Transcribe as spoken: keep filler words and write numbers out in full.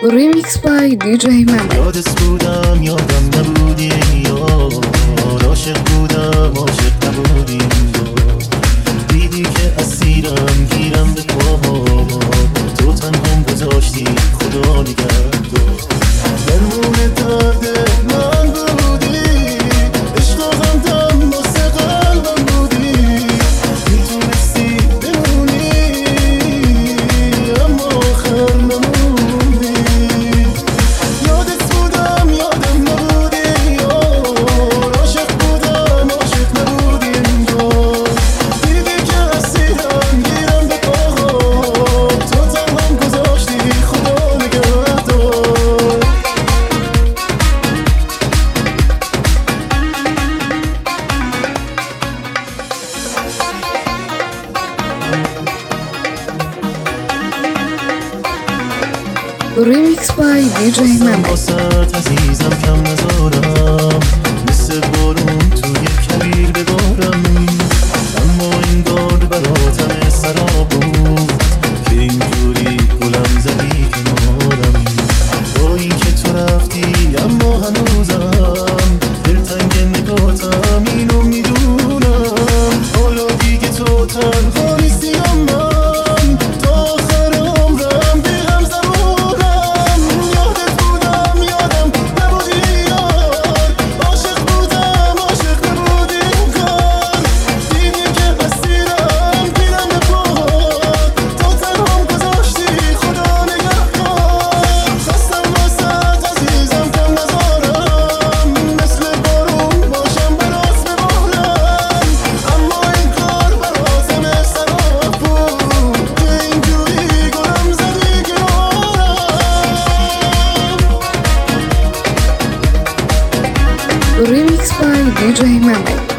Remix by دی جی Mehmet. یادت بودم یادم نبودی یار، عاشق بودم عاشق نبودی یار. دیدی که اسیرم گیرم به پاها، تو تنهام گذاشتی خدا نگهدار. درمون درد من بودی، عشق و غمدم واسه قلبم بودی. میتونستی بمونی اما آخر نموندی. یادت بودم یادم نبودی یار، عاشق بودم عاشق نبودی انگار. دیدی که اسیرم گیرم به پاها، تو تنهام گذاشتی خدا نگهدار. Remix by دی جی Mehmet. واسه عزیزم کم نذارم، مثل بارون توی کبیر ببارم. اما انگار براتم سراب بود که اینجوری گلم زدی کنارم. با این که تو رفتی اما هنوزم دلتنگ نگاتم، اینو میدونم. حالا دیگه تو تنها نیستی اما تا آخر عمرم بهم زبونم. یادت بودم یادم نبودی یار، عاشق بودم عاشق نبودی انگار. دیدی که اسیرم گیرم به پاهات، تو تنهام گذاشتی خدا نگهدار. خواستم واسه عزیزم کم نذارم، مثل بارون باشم براس ببارم. اما این کار براتم سراب بود که اینجوری گلم زدی کنارم. Remix by دی جی Mehmet.